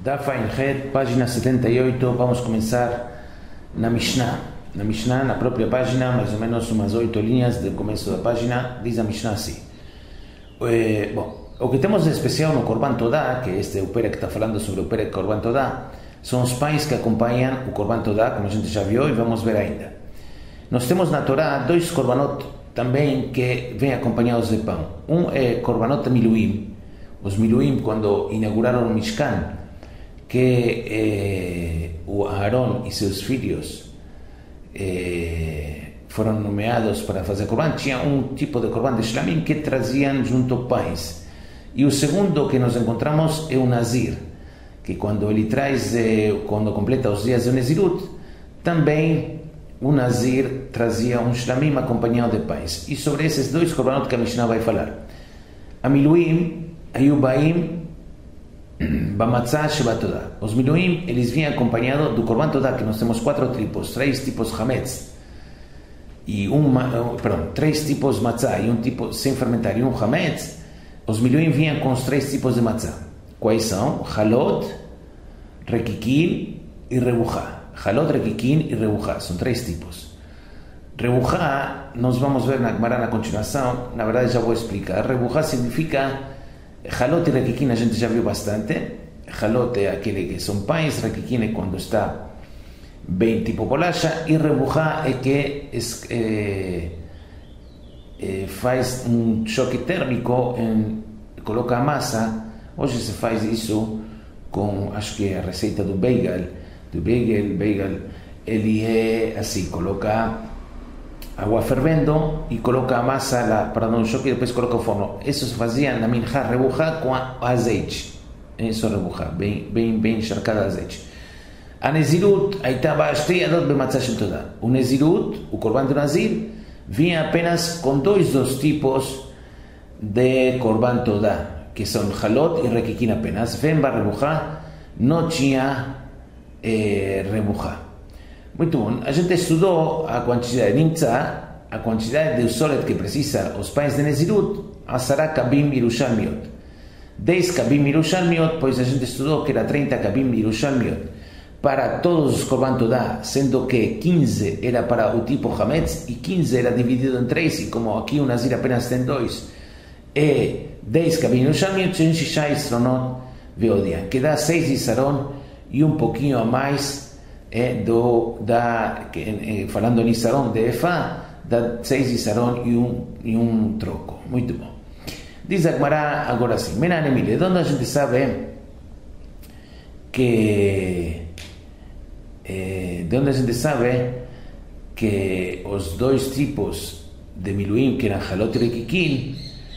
Daf Ain Het, página 78, vamos começar na Mishnah. Na Mishnah, na própria página, mais ou menos umas 8 linhas do começo da página, diz a Mishnah assim. O que temos de especial no Korban Todá, que este é o Perek que está falando sobre o Perek Korban Todá, são os pães que acompanham o Korban Todá, como a gente já viu e vamos ver ainda. Nós temos na Torá dois Korbanot também que vêm acompanhados de pão. Um é Korbanot Miluim, os Miluim quando inauguraram o Mishkan, que o Aaron e seus filhos foram nomeados para fazer Korban. Tinha um tipo de Korban de Shlamim que traziam junto pães. E o segundo que nós encontramos é o Nazir, que quando ele traz, quando completa os dias do Nezirut, também o Nazir trazia um Shlamim acompanhado de pães. E sobre esses dois Korbanot que a Mishnah vai falar. A Miluim, Ayubaim, Bamatzah Shebatodá. Os Miluim, eles vinham acompanhados do Korban Todá, que nós temos três tipos Hametz, e três tipos Matzah, e um tipo sem fermentar, e um Hametz. Os Miluim vinham com os três tipos de Matzah. Quais são? Halot, Rekikin e Rebuchá. Halot, Rekikin e Rebuchá, são três tipos. Rebuchá, nós vamos ver na Gemara na continuação, na verdade já vou explicar. Rebuchá significa... Halot e Rekikin a gente já viu bastante. Halot é aquele que são pães, Rekikin é quando está bem tipo bolacha, e Rebuchá é que faz um choque térmico, coloca a massa. Hoje se faz isso com, acho que é a receita do bagel, ele é assim, coloca água fervendo e coloca a massa lá para dar um choque e depois coloca o forno. Isso se fazia na minhá Rebuchá com azeite. Isso é Rebuchá, bem encharcado de azeite. A Nezirut, aí estava Shtei Adot B'Matzah Shel Todá. O Nezirut, o Korban do Nazir, vinha apenas com dois dos tipos de Korban Todá, que são Halot e Rekikin apenas. Vem para Rebuchá, não tinha Rebuchá. Muito bom. A gente estudou a quantidade de Nimtza, a quantidade de solet que precisa os pães de Nezirut, 10 kabim Yerushalmiot. 10 kabim Yerushalmiot, pois a gente estudou que era 30 kabim Yerushalmiot para todos os Korban Todá, sendo que 15 era para o tipo Hametz e 15 era dividido em 3, e como aqui o Nazir apenas tem 2, é 10 kabim Yerushalmiot, 6 Isronot Veodian, que dá 6 Isaron e um pouquinho a mais. Falando em Isaron de Efá, dá 6 Isaron e um troco. Muito bom. Diz a Gemara agora assim: Menanemile, de onde a gente sabe que os dois tipos de Miluim, que eram Halot e Rekikin,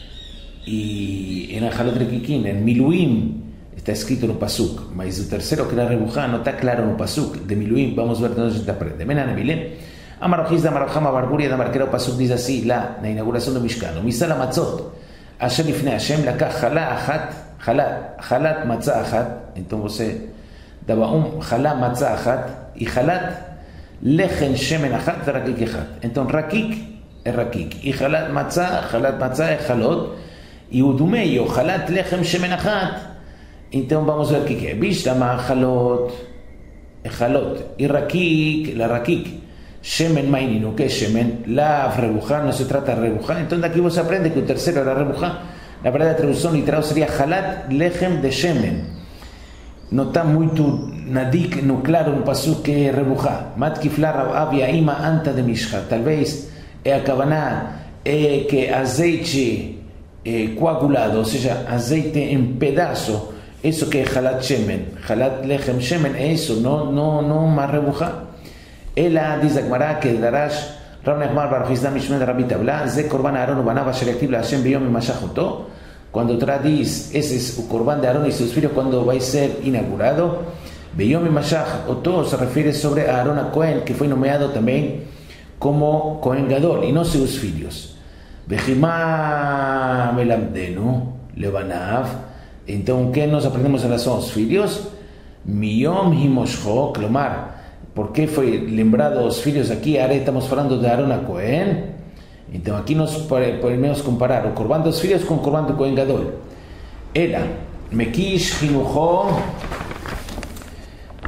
em Miluim está escrito no Pasuk, mas o terceiro, que era Rebuchá, não está claro no Pasuk de Miluim. Vamos ver de onde a gente aprende. Menanemile, Amarochiz da Marochama Barburia da Marquera, o Pasuk diz assim, lá na inauguração do Mishkan: Misal Matzot, Asher Lifnei Hashem, Lakach Halat Matzah Achat. Então você dava Halat Matzah Achat e Halat Lechem Shemen Achat e Rakik Achat. Então Rakik é Rakik e Halat Matzah é Halot, e o do meio, Halat Lechem Shemen Achat. Então vamos ver o que é. Bishtama Halot é Halot e Rakik, la Rakik. Shemen Maininu, que é Shemen, Lav Rebuchá, não se trata de Rebuchá. Então daqui você aprende que o terceiro era Rebuchá. Na verdade a tradução literal seria Halat Lechem de Shemen. Não está muito no claro no Pasuk que é Rebuchá. Matkifla Rav Yaima anta de Mishcha. Talvez é a Kavaná é que azeite coagulado, ou seja, azeite em pedaço. Isso que é Halat Shemen, Halat Lechem Shemen, é isso, não mais Rebuchá. Ela diz a Gemara que Darash Rav Nechmar Baruch Hizdam Mishmed Rabbi Tabla, Ze Korban Aaron Ubanav Asher Yaktiv LaHashem Beyom Mimashach Oto. Quando o Torá diz, esse é o Korban de Aaron e seus filhos quando vai ser inaugurado, Beyom Mimashach Oto se refere sobre Aaron a Cohen, que foi nomeado também como Cohen Gadol, e não seus filhos. Bechimá Melamdenu Lebanav. Então, o que nós aprendemos em relação aos filhos? Miyom Himoshcho, clamar. Por que foi lembrado os filhos aqui? Agora estamos falando de Aaron a Cohen. Então, aqui nós podemos comparar o Korban dos filhos com o Korban do Cohen Gadol. Ela, Mekish Hinucho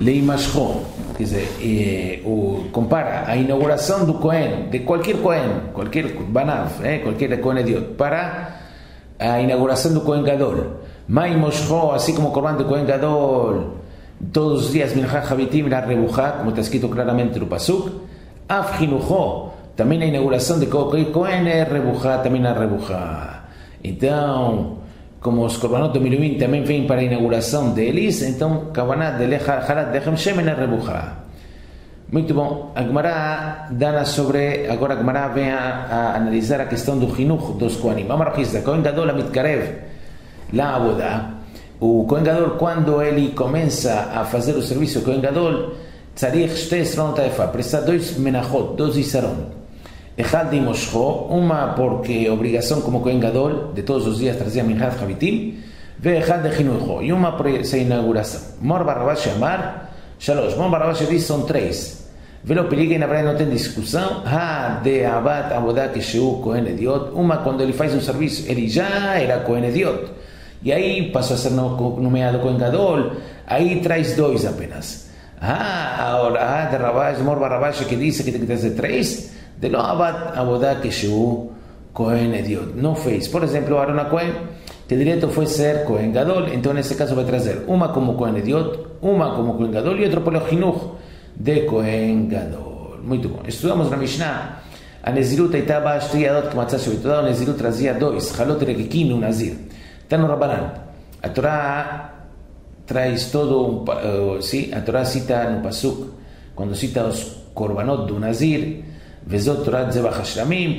Leimashcho, quer dizer, compara a inauguração do Cohen, de qualquer Banav, qualquer Cohen Ediot, para a inauguração do Cohen Gadol. Mai Moshcho, assim como o Corban do Cohen Gadol, todos os dias, Mincha Habitim, la Rebuchá, como está escrito claramente no Pasuk. Af Chinucho, também a inauguração de qualquer Cohen é Rebuchá, também a Rebuchá. Então, como os Korbanot do Milumim também vêm para a inauguração deles, então, Kavanah de Harat Lechem Shemen é Rebuchá. Muito bom. A Gemara dá sobre. Agora a Gemara vem a analisar a questão do Chinuch dos Kohanim. Amarachista, Kohen Gadol Amitkarev la Avodah. O Kohen Gadol, quando ele começa a fazer o serviço Kohen Gadol, tzarich shte esron taefa, precisa 2 menachot, 2 isaron. Echad de Moshcho, uma porque obrigação como Kohen Gadol, de todos os dias trazia Minchat Habitim, ve Echad de Chinucho, e uma por essa inauguração. Mor Barrabash Amar, Shalosh. Mor Barrabash diz são 3. Velo periga, e na verdade não tem discussão. Ha de Abad Avodah Kesheu Kohen Ediot, uma quando ele faz um serviço, ele já era Kohen Ediot. E aí passou a ser nomeado Kohen Gadol, aí traz 2 apenas. Agora, de Rabash, Mor Barrabash que diz que tem que trazer 3, de lo Abad Avodah Kesheu Kohen Ediot. Não fez. Por exemplo, Aaron HaKohen, que direito foi ser Kohen Gadol, então nesse caso vai trazer uma como Kohen Ediot, uma como Kohen Gadol e outro pelo Chinuch de Kohen Gadol. Muito bom. Estudamos na Mishnah. A Nezirut estava estudiada que matzah Shabbat. O Nezirut trazia 2, Halot Rekikim no Nazir. Está no Rabbanan. A Torá traz todo a Torá cita no Pasuk, quando cita os Korbanot do Nazir, Vezot Torah Zebach Hashlamim,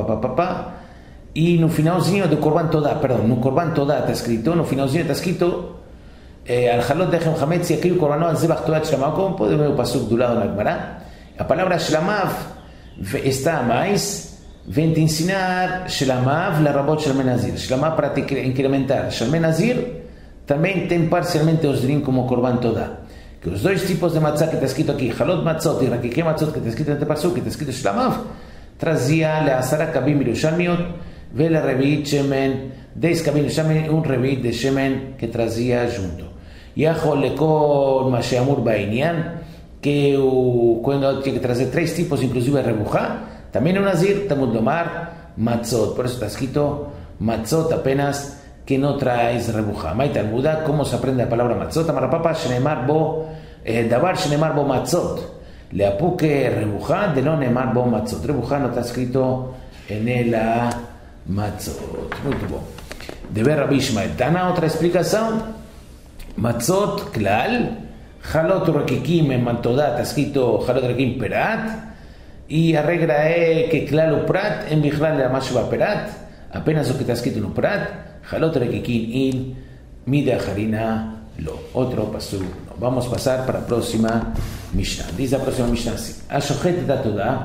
e no finalzinho do Korban Todá, no Korban Todá está escrito, no finalzinho está escrito Al Halot Dechem Hametz Yakriv Korbanot Zebach Torah Shlamav. Como pode ver o Pasuk do lado na Gemara? A palavra Shlamav está mais, vem te ensinar Shlamav la Rabot Shalmen Nazir. Shlamav para te incrementar. Shalmen Nazir também tem parcialmente os dirim como Korban Todá. Que os 2 tipos de matzah que está escrito aqui, Halot Matzot e Rakikim Matzot, que está escrito neste Pasuk, que está escrito Shlamav, trazia Le'asara Kabim Yerushalmiot, Vele Revit Shemen, 10 Kabim Yerushalmiot, um Revit de Shemen que trazia junto. Yachol Lekol Masheamur Bainyan, que o Kohen Gadol tinha que trazer 3 tipos, inclusive Rebuchá, também no Nazir, Tamud Lomar, Matzot, por isso está escrito Matzot apenas, que não traz Rebuchá. Mai Talmuda, como se aprende a palavra Matzot? Amarapapa, Shenemar Bo, Davar Shenemar Bo Matzot. Leapuke Rebuchá, de lo Nemar Bo Matzot. Rebuchá no está escrito en el Matzot. Muito bom. De ver Rabbi Ishmael. Tana, outra explicação. Matzot, Klal. Halot Rekikim, en Mantodá, está escrito Halot Rekikim Perat. E a regra é que Klal o Prat, en Bichlal la Mashva Perat. Apenas o que está escrito no Prat. Halot Rekikim in Mide Harina lo. Otro pasuk. Vamos a pasar para la próxima Mishnah. Dice la próxima Mishnah así. Ashochet da Todá.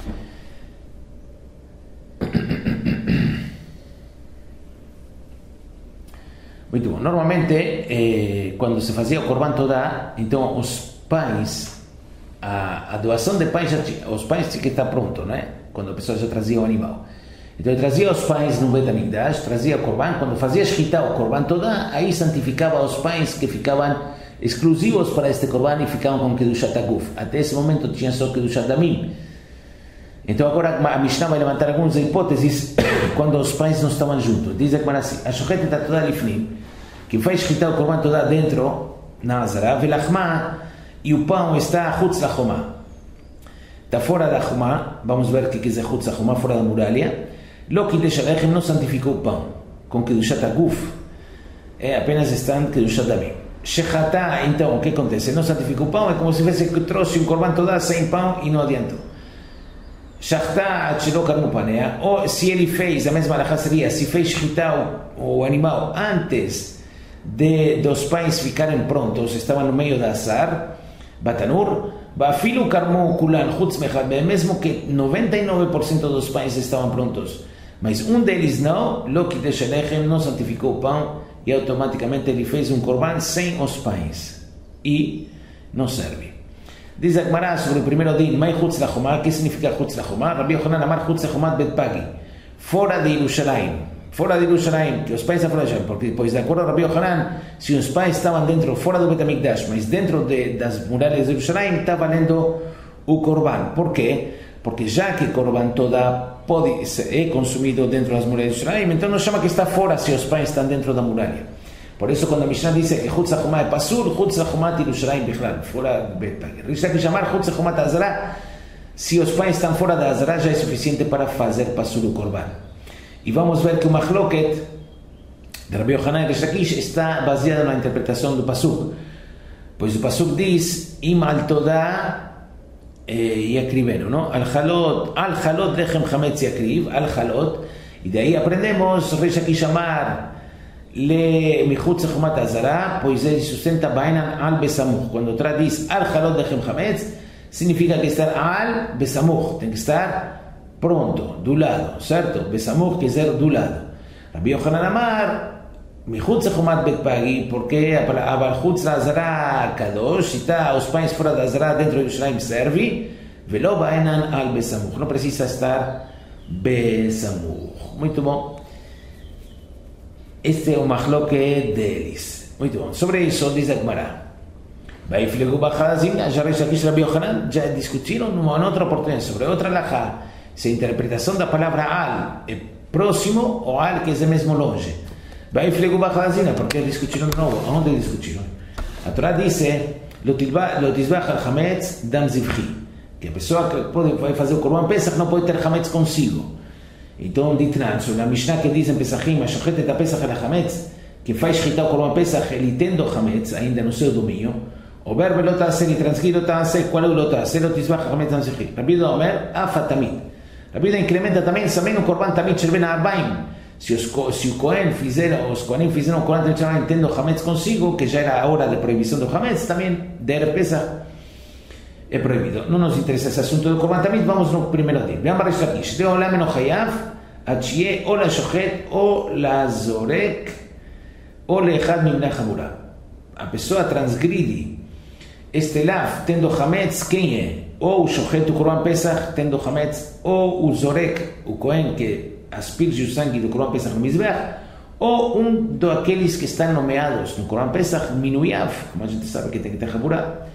Muito bom. Normalmente, quando se fazia o Korban Todá, então os pães, a doação de pães, os pães tinham que estar pronto, né? Quando a pessoa já trazia o animal. Então ele trazia os pães no Bet HaMikdash, trazia o Korban, quando fazia escritar o Korban Todá, aí santificava os pães que ficavam exclusivos para este Korban e ficavam com Kedushat HaGuf. Até esse momento tinha só Kedushat Damim. Então agora a Mishnah vai levantar algumas hipóteses quando os pães não estavam juntos. Diz a Gemara assim, a Shochet da Todá Lifnim, que faz escritar o Korban Todá dentro, na Azara, Velachma, e o pão está Chutz Lachomá. Está fora da Chumá, vamos ver o que quer dizer Chutz Lachomá, fora da muralha. Lo Kiddush Alechem não santificou o pão com Kedushat HaGuf, apenas está em Kedushat Damim. Shechatá, então, o que acontece? Não santificou o pão, é como se fosse que trouxe um Korban Todá sem pão e não adiantou. Shechatá Atshelo Karmu Panea, ou se ele fez, a mesma alahá seria, se fez shechitá o animal antes dos pães ficarem prontos, estavam no meio da Azar, Batanur, Bafilu Karmu Kulan Chutz Mechad, mesmo que 99% dos pães estavam prontos, mas um deles não, Lo Kiddush Alechem, não santificou o pão e automaticamente ele fez um korban sem os pães e não serve. Diz a Gemara sobre o primeiro din, Mai Chutz Lachomá, que significa Chutz Lachomá? Rabbi Yochanan Amar Chutz Lachomá Bet Pagi, fora de Yerushalayim, fora de Jerusalém, que os pais estavam fora, porque depois, de acordo a Rabbi Yohanan, se os pais estavam dentro, fora do Bet HaMikdash, mas dentro das muralhas de Jerusalém, está valendo o Korban. Por quê? Porque já que Korban toda é consumido dentro das muralhas de Jerusalém, então não chama que está fora se os pais estão dentro da muralha. Por isso, quando a Mishnah diz que Chutz HaChumah é Pasur, Chutz HaChumah Yerushalayim Bichlal, fora do Bet HaMikdash. Isso tem que chamar Chutz HaChumah Azara. Se os pais estão fora da Azara, já é suficiente para fazer Pasur o Korban. E vamos ver que o Machloket de Rabbi Yohanan e Reish Lakish está baseado na interpretação do Pasuk. Pois o Pasuk diz, Im al Todah yakrivenu, não? Al Halot lechem chametz yakriv, al Halot. E daí aprendemos Reish Lakish amar le michutz chumat azara, pois ele sustenta bainan al besamuch. Quando traduz al Halot lechem chametz, significa que estar al besamuch, tem que estar pronto, do lado, certo? Besamuch quer dizer do lado. Rabbi Yohanan amar michutz chumat bet pagi, porque a chutz azara kadosh, está os pães fora da azara dentro de Jerusalém serve, velo bainan al besamuch, não precisa estar besamuch. Muito bom. Este é o machloket deles. Muito bom. Sobre isso diz a Gemara. Vai filho bachazim, já Reish Lakish e Rabbi Yohanan já discutiram numa outra oportunidade sobre outra halakha. Se a interpretação da palavra al é próximo ou al que é mesmo longe. Vai filho bachazim, porque discutiram de novo. Onde discutiram? A Torá diz: "Lo tizbach al chametz dam zivchi", que a pessoa que vai fazer o Korban Pesach não pode ter chametz consigo. Então, ditnan, sobre a Mishnah que diz em Pesachim, a shochetet a Pesach el chametz, que faz shchita o Korban Pesach, ele tendo chametz ainda no seu domínio. O verbo lo ta'aseh e transgir lo ta'aseh, qual é o lo ta'aseh? Lo tizbach chametz dam zivchi. Rabbi Yehuda Omer, afa tamid. Rabbi Yehuda incrementa também no Korban tamid shel ben arbaim. Se o Kohen fizeram, os Kohanim fizeram o Korban tamid tendo chametz consigo, que já era a hora de proibição do chametz, também der Pesach é proibido. Não nos interessa esse assunto do Korban tamid, vamos no primeiro dia. Veamos Reish Lakish. De olam eno chayav, ad shieh o la shochet, o la zorek, o leechad mibnei chamura. A pessoa transgride este lav tendo chametz, quem é? Ou o shochet do Korban Pesach tendo chametz, ou o zorek, o Kohen que asperge o sangue do Korban Pesach no Mizbeach, ou daqueles que estão nomeados no Korban Pesach, minuyav, como a gente sabe que tem que ter chamura.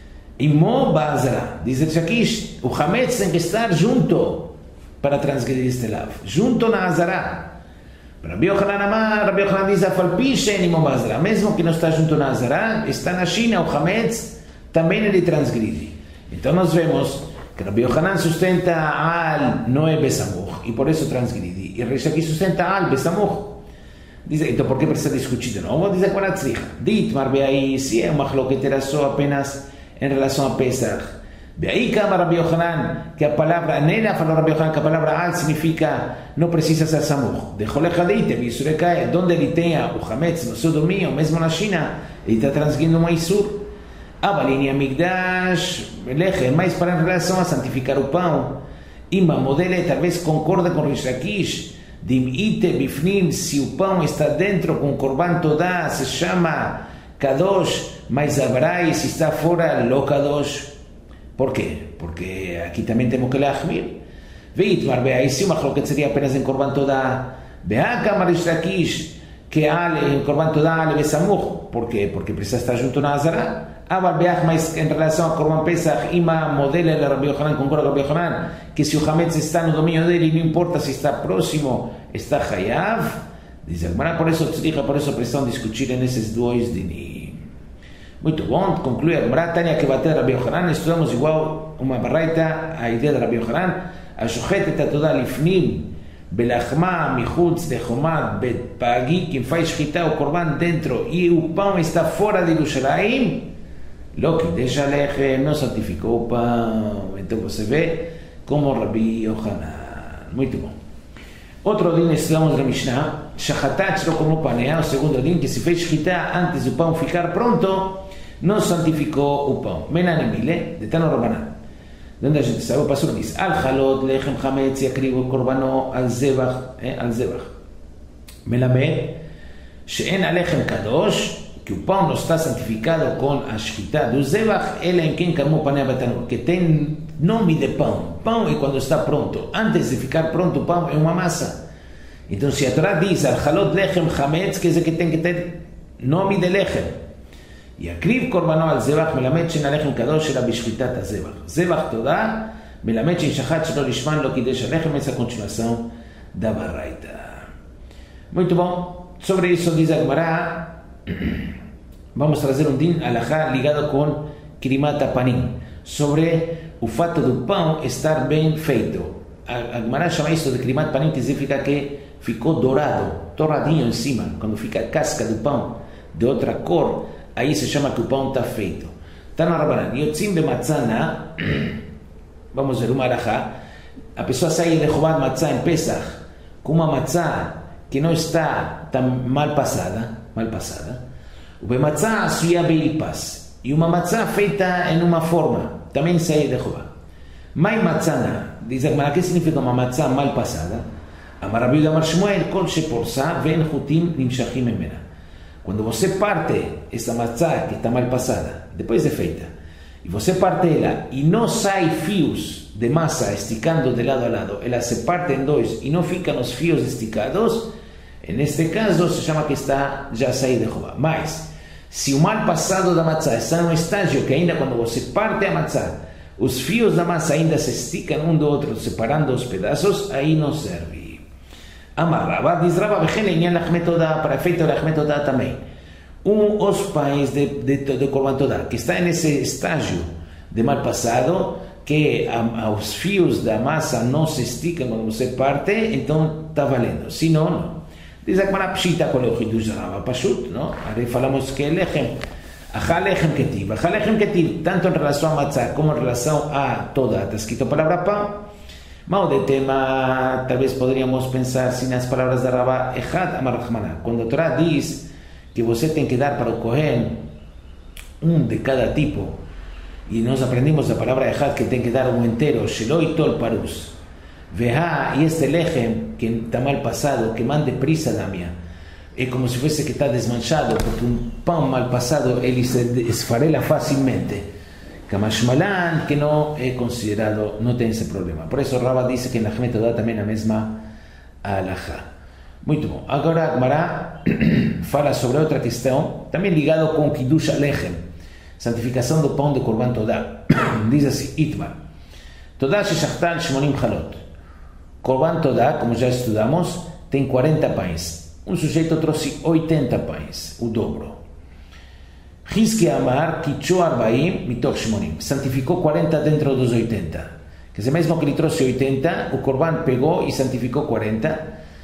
Imo ba'azara, diz Reish Lakish, o chametz tem que estar junto para transgredir este lav, junto na azara. Rabbi Yohanan diz, afalpi she'en imo ba'azara, mesmo que não está junto na azara, está na China, o chametz também ele transgride. Então nós vemos que Rabbi Yohanan sustenta al não é besamuch, e por isso transgride, e Reish Lakish sustenta al besamuch. Diz, então por que precisa discutir de novo? Diz a Gemara tzricha, dit marbeai, se é uma machloket era só apenas em relação a Pesach. Be'ai kama Rabbi Yohanan, que a palavra, nela falou Rabbi Yohanan que a palavra al significa não precisa ser samuch. De cholechadeite, visurekai, onde ele tenha o chametz no seu domínio, mesmo na China, ele está transgredindo um isur. Avalini amigdash, lechem, mas para em relação a santificar o pão, ima modele talvez concorda com Reish Lakish, dim ite bifnim, se o pão está dentro com korban todah, se chama kadosh, mas Abrai, se está fora, lo kadosh. Por quê? Porque aqui também temos que leachmir. Veitmar, aí se uma machloket seria apenas em korban todah. Be'akam Reish Lakish, que em korban todah ale besamuch. Por quê? Porque precisa estar junto na azara. Aval beach, mas em relação a korban pesach, ima modelo de Rabbi Yohanan, concorda com Rabbi Yohanan, que se o chametz está no domínio dele, não importa se está próximo, está chayav. Diz a Gemara, por isso precisam discutir nesses dois dinim. Muito bom, conclui a Gemara, Tânia que bateu Rabbi Yohanan, estudamos igual uma barraita, a ideia de Rabbi Yohanan, a shochetet a toda lifnim, belachma, michutz, de chomat, bet pagi, quem faz shchita o korban dentro e o pão está fora de Jerusalém, lo que deixa lechem, não santificou o pão. Então você vê como Rabbi Yohanan. Muito bom. Outro dia estudamos na Mishnah, shachatat shlo como panea, o segundo dia que se fez shchita antes do pão ficar pronto, não santificou o pão. Menanemile, de Tano Rabanan. Onde a gente sabe, o pastor diz, al halot lechem chametz yakrivu korbano al zebach, melamed, she'en alechem kadosh, que o pão não está santificado com a shchita do zebach, ele em quem camou panea betanur, que tem nome de pão. Pão é quando está pronto. Antes de ficar pronto, o pão é uma massa. Então, se a Torá diz Halot Lechem Hametz, quer dizer que tem que ter nome de Lechem. E Akriv Korbanó al Zevach melamed she'en Lechem Kadosh era bishchitat hazevach. Zevach Todá melamed she'en shachat shelo lishman lo kidesh Lechem. Essa é a continuação da Baraita. Muito bom. Sobre isso diz a Gemara, vamos trazer um din alahá ligado com Krimat Panim, sobre o fato do pão estar bem feito. A Gemara chama isso de Krimat Panim, que significa que ficou dourado, torradinho em cima. Quando fica a casca do pão de outra cor, aí se chama que o pão está feito. Está na Rabanan. Yotzim de matzana, vamos ver uma alahá, a pessoa sai de roubar matzá em Pesach com uma matzá que não está tão mal passada, o matzá suia beilpas, e uma matzá feita em uma forma, também sai de roubar. Mai matzana, diz a Gemara, que significa uma matzá mal passada? Amar Rabi Amar Shmuel, kol sheporsa ve'en chutim nimshachim memena. Quando você parte essa matzá que está mal passada, depois de feita, e você parte ela e não sai fios de massa esticando de lado a lado, ela se parte em dois e não ficam os fios esticados, neste caso se chama que está já saído de roubar. Mas, se o mal passado da matzá está num estágio que ainda quando você parte a matzá, os fios da massa ainda se esticam um do outro, separando os pedaços, aí não serve. Amar Rava, diz Rava, para efeito de Lachmet Todá também. Os pães de Korban Todá, que está nesse estágio de mal passado, que os fios da massa não se esticam quando você parte, então está valendo. Se não. Diz a Gemara Pshita com o Hidush Rava, Pashut, não? Aí falamos que Lechem, Achal Lechem Ketiv, tanto em relação a matzá como em relação a Todá, está escrito a palavra pão. Mal de tema, talvez poderíamos pensar se nas palavras da Rava, Echad Amar Rahmaná, quando a Torá diz que você tem que dar para o Kohen de cada tipo, e nós aprendimos a palavra Echad que tem que dar um inteiro, Sheloi Tol Parus, Veha, e este lechem que está mal passado, que mande prisa da minha, é como se fosse que está desmanchado, porque um pão mal passado ele se esfarela facilmente. Kamashmalan, que não é considerado, não tem esse problema. Por isso Rava disse que na Lachmet Todá também a mesma alahá. Muito bom. Agora a Gemara fala sobre outra questão, também ligado com Kiddush Lechem, santificação do pão de Korban Todá. Diz assim, Itmar, Todá sheshachtan shmonim chalot. Korban Todá, como já estudamos, tem 40 pães. Um sujeito trouxe 80 pães, o dobro. Rizki Amar, Kichu Arbaim, Mitoch Shmonim. Santificou 40 dentro dos 80. Quer dizer, mesmo que ele trouxe 80, o Korban pegou e santificou 40.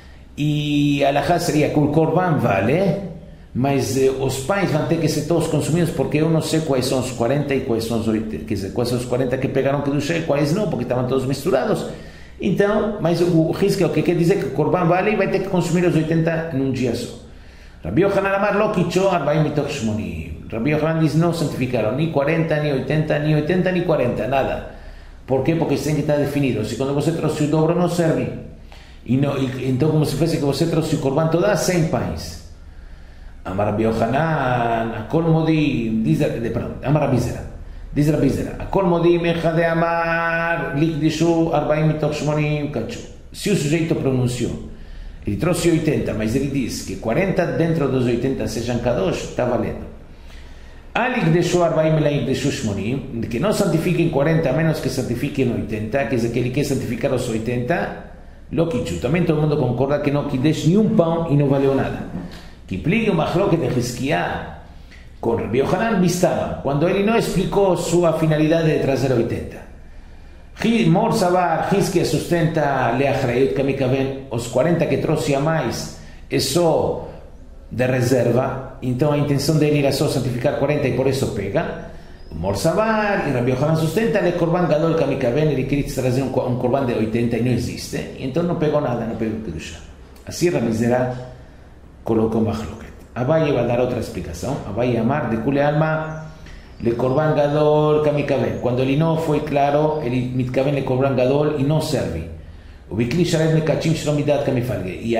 E a alahá seria que o Korban vale, mas os pães vão ter que ser todos consumidos, porque eu não sei quais são os 40 e quais são os 80. Quer dizer, quais são os 40 que pegaram Kedushá e quais não, porque estavam todos misturados. Então, mas o Rizki, o que quer dizer que o Korban vale e vai ter que consumir os 80 num dia só. Rabbi Yochanan Amar, Lo Kicho Arbaim Mitoch Shmonim. Rabbi Yochanan diz, não santificaram nem 40, nem 80, nem 80, nem 40, nada. Por quê? Porque tem que estar definido. Se quando você trouxe o dobro não serve. Então, como se fosse que você trouxe o Korban Todá 100 pães. Amar Rabbi Yochanan, Akol Modi, Amar Rabbi Zera. Diz Rabbi Zera, Akol Modi Mecha de Amar, Likdishu Arbaim Mitoch Shmonim Kachu. Se o sujeito pronunciou, ele trouxe 80, mas ele diz que 40 dentro dos 80 sejam Kadosh, está valendo. Alik deixou 40 e deixou 80, que não santifiquem 40 a menos que santifiquem 80, quer dizer que ele quer santificar os 80, Lokichu. Também todo mundo concorda que não quidesh nenhum pão e não valeu nada. Que pligue uma chloque de Rizkiá com Rabbi Yochanan Bistama, quando ele não explicou sua finalidade de trazer 80. Mor Savar, Rizkiá sustenta Leachrayut Kamikaven, os 40 que trouxe a mais é só de reserva, então a intenção dele era só santificar 40 e por isso pega. Mor Savar e Rabbi Yochanan sustenta le Korban Gadol Kamikaven, ele queria trazer um Korban de 80 e não existe, então não pegou nada, não pegou Kedushá. Assim Rabbi Zera colocou Machloket. Abaye vai dar outra explicação. Abaye Amar de Kule Alma le Korban Gadol Kamikaven. Quando ele não foi claro, ele mitkaven le Korban Gadol e não serve. O Bikli Sharet Mekachim Shlomidat Kamifalge. E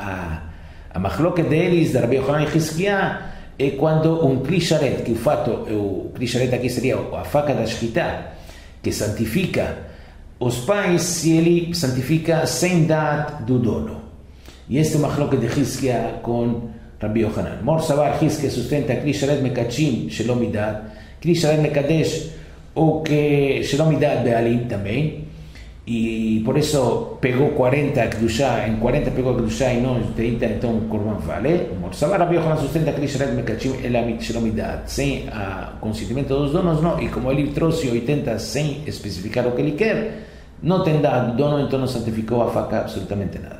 a machloket deles, da Rabbi Yochanan e Rizkiá, é quando um Kli Sharet, que o Kli Sharet aqui seria a faca da Shchita, que santifica os pães, se ele santifica sem dar do dono. y este mahloket de Hizkia con Rabbi Yohanan. Mor Savar Hizkia sustenta Kli Sharet Mekachim Shelom Midat, Kli Sharet Mekadesh o que Shelom Midat Bealim también, y por eso pegó 40 Kedushá, en 40 pegó Kedushá y no 30, entonces Korban vale. Mor Savar Rabbi Yohanan sustenta Kli Sharet Mekachim Elamit Shelom Midat, sem consentimiento dos donos, no, y como ele trouxe 80 sem especificar o que ele quer, no tendrá dono, entonces no santificó a faca absolutamente nada.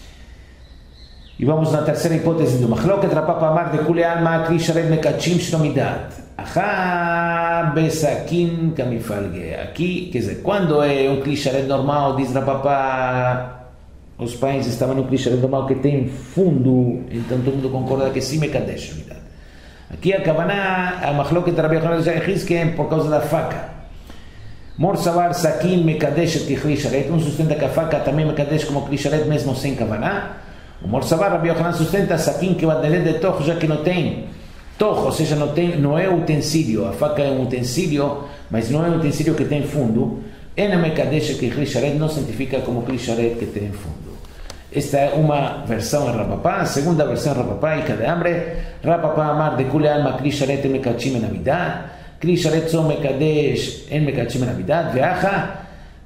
Y vamos a la tercera hipótesis de Mahloket Rapapa Amar de Kule Alma Kli Sharet Mekachim Shelom Midat. Ajá, Besakin Kamifalge. Aquí, que es cuando es un Kli Sharet normal, diz Rapapa, os pais estavam no Kli Sharet normal que tem fundo, então todo mundo concorda que sim Mekadesh Shelom Midat. Aqui a Kavaná, a Mahloket Rabbi Yohanan que é por causa da faca. Mor Savar Sakin Mekadesh Kli Sharet, sustenta que a faca também Mekadesh como Kli Sharet mesmo sem Kavaná. O Mor Savar Rabbi Yohanan sustenta Sakin que vai dele de toch, já que não tem toch, ou seja, não é utensílio, a faca é um utensílio, mas não é um utensílio que tem fundo. E na Mekadesh Kli Sharet não santifica como Kli Sharet que tem fundo. Esta é uma versão em Rapapá. A segunda versão em Rapapá, Ica de Hambre, Rapapá Amar de Kule Alma Kli Sharet Mekachim en Amidat, Kli Sharet Zom Mekadesh en Mekachim en Amidat, Veaja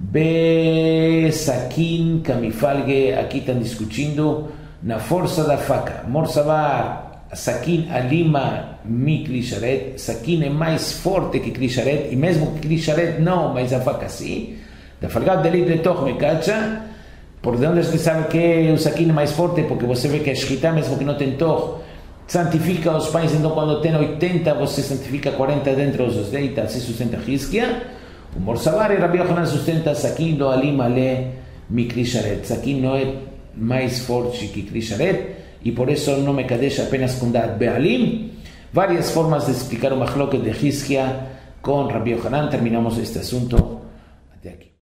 Besakin Kamifalge. Aqui estão discutindo na força da faca. Mor Savar Sakin Alima Mi Kli Sharet. Sakin é mais forte que Kli Sharet, e mesmo que Kli Sharet não, mas a faca sim. Da falgado dele de Toch Mekacha. Por de onde você sabe que o Sakin é mais forte? Porque você vê que a Shkita, mesmo que não tem Toch, santifica os pães, então quando tem 80, você santifica 40 dentro dos deitas, assim sustenta Hizkia. O Mor Savar e Rabbi Yohanan sustenta Sakin do Alima Le Mi Kli Sharet. Sakin não é mais forte que Kli Sharet, e por isso não me cadeia apenas com Dat Bealim. Várias formas de explicar o Mahloket de Hizkia com Rabbi Yohanan. Terminamos este assunto até aqui.